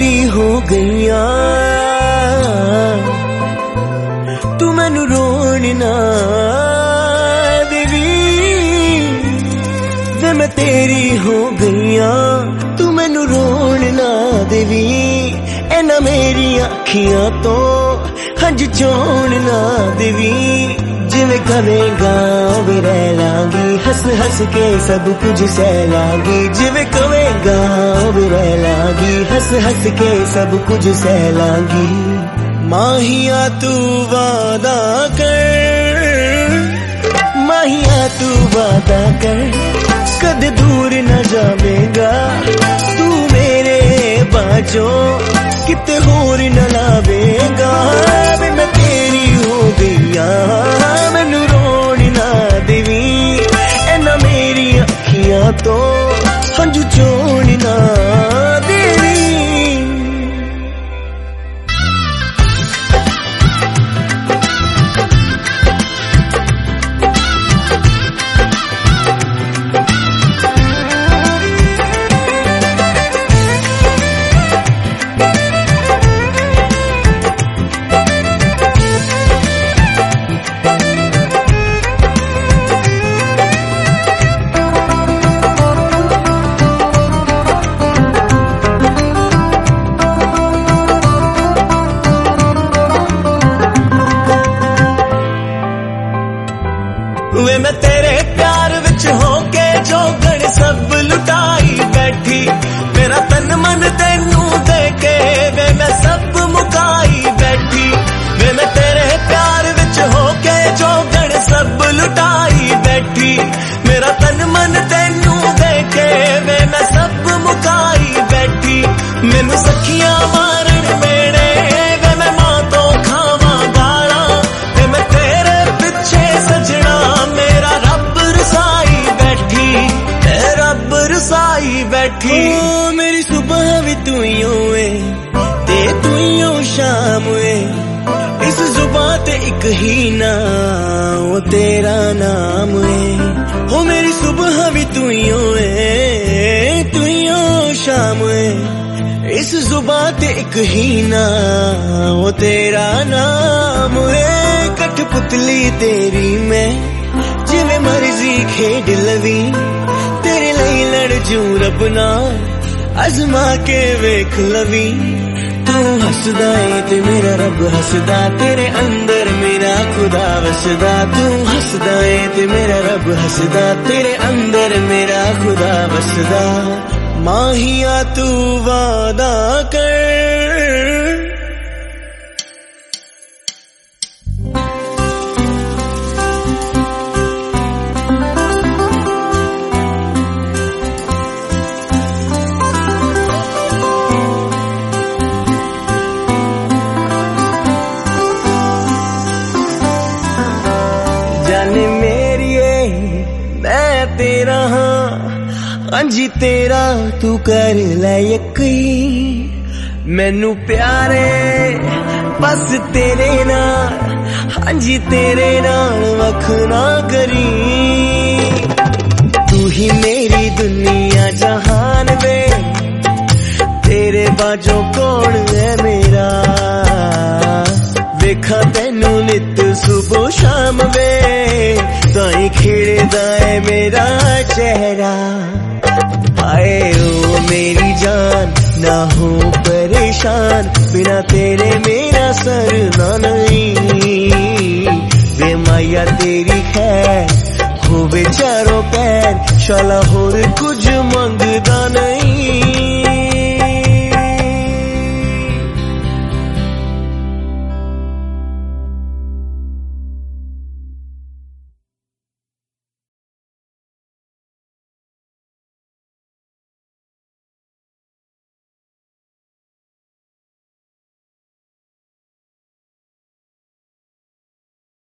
तेरी हो गईया, तू मैनू रोन ना देवी। वे मैं तेरी हो गईया, तू मैनू रोन ना देवी। एना मेरी अखियां तो हंज चोन ना देवी। जिवें कवेगा उवें रह लांगी, हस हस के सब कुछ सह लांगी। जिवें कवेगा उवें रह लांगी, हस हस के सब कुछ सह लांगी। माहिया तू वादा कर, माहिया तू वादा कर, कद दूर न जावेगा तू मेरे बाजों, किते होर न लावेगा। मैं तेरी हो गईया, मैनू रोन ना देवी। एना मेरी अखियां तो हंजू चोन ना देवी। वे मैं तेरे प्यार विच होके जोगण सब लुटाई बैठी। मेरा तन मन तेनू देके वे मैं सब मुकाई बैठी। वे मैं तेरे प्यार विच होके जोगण सब लुटाई बैठी। मेरा तन मन तेनू देके वे मैं सब मुकाई बैठी। मैनू सखियां मारन मेरे वे मैं मां तो खावा गाला। वे मैं तेरे पिछे सजना मेरा रब रसाई बैठी, रब रसाई बैठी। ओ मेरी सुबह भी तू ही होए ते तू ही हो शाम हुए। इस जुबां ते एक ही ना वो तेरा नाम है। हो मेरी सुबह भी तू ही होए, तू ही हो शाम हुए। इस जुबां ते एक ही ना वो तेरा नाम है। कठपुतली तेरी मैं जिवें मर्जी खेड लवी। तेरे लिए लड़ जू रब नाल अजमा के वेख लवी। तू हसदा है ते मेरा रब हसदा, तेरे अंदर मेरा खुदा वसदा। तू हसदा है ते मेरा रब हसदा, तेरे अंदर मेरा खुदा वसदा। माहिया तू वादा कर, जाने मेरिए मैं तेरा हाँ, अंजी तेरा तू कर ले यकीन। मैनू प्यारे बस तेरे नाल, अंजी तेरे नाल वख ना करी। तू ही मेरी दुनिया जहान वे, तेरे बाजों कौन है मेरा। वेखा तेनू नित सुबह शाम वे, ताई खिड़दा है मेरा चेहरा। आए ओ मेरी जान ना हो परेशान, बिना तेरे मेरा सरना नहीं। वे माया तेरी खैर हो बेचारों पैर, शाला होर कुछ मंगदा नहीं।